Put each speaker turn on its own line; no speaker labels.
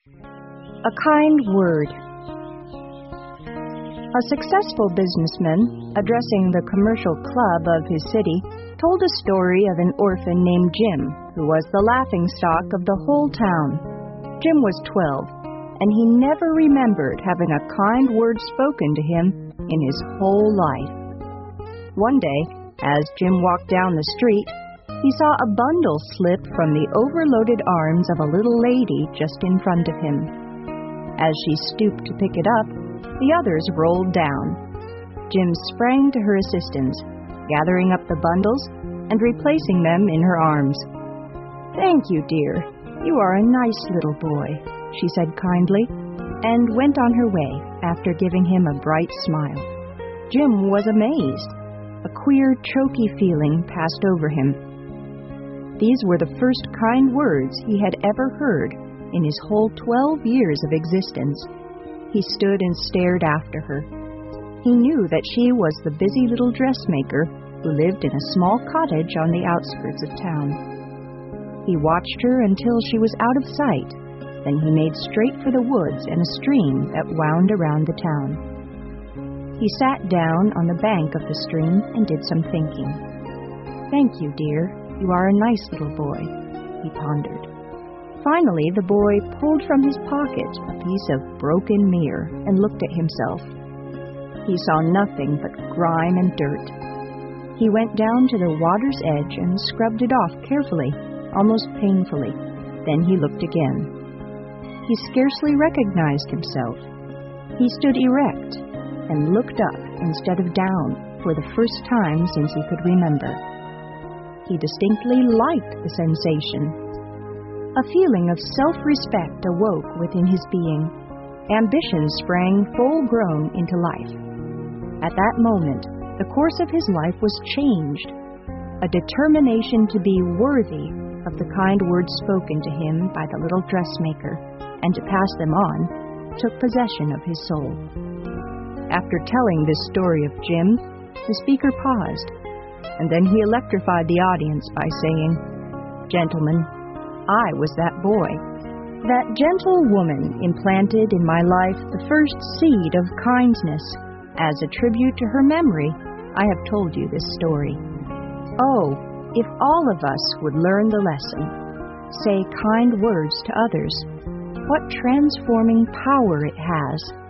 A kind word. A successful businessman, addressing the commercial club of his city, told a story of an orphan named Jim, who was the laughingstock of the whole town. Jim was 12, and he never remembered having a kind word spoken to him in his whole life. One day, as Jim walked down the street, he saw a bundle slip from the overloaded arms of a little lady just in front of him. As she stooped to pick it up, the others rolled down. Jim sprang to her assistance, gathering up the bundles and replacing them in her arms. "Thank you, dear. You are a nice little boy," she said kindly, and went on her way after giving him a bright smile. Jim was amazed. A queer, choky feeling passed over him. These were the first kind words he had ever heard in his whole 12 years of existence. He stood and stared after her. He knew that she was the busy little dressmaker who lived in a small cottage on the outskirts of town. He watched her until she was out of sight. Then he made straight for the woods and a stream that wound around the town. He sat down on the bank of the stream and did some thinking. "Thank you, dear. You are a nice little boy," he pondered. Finally, the boy pulled from his pocket a piece of broken mirror and looked at himself. He saw nothing but grime and dirt. He went down to the water's edge and scrubbed it off carefully, almost painfully. Then he looked again. He scarcely recognized himself. He stood erect and looked up instead of down for the first time since he could remember. He distinctly liked the sensation. A feeling of self-respect awoke within his being. Ambition sprang full-grown into life. At that moment, the course of his life was changed. A determination to be worthy of the kind words spoken to him by the little dressmaker and to pass them on took possession of his soul. After telling this story of Jim, the speaker paused, and then he electrified the audience by saying, "Gentlemen, I was that boy. That gentle woman implanted in my life the first seed of kindness. As a tribute to her memory, I have told you this story. Oh, if all of us would learn the lesson, say kind words to others, what transforming power it has."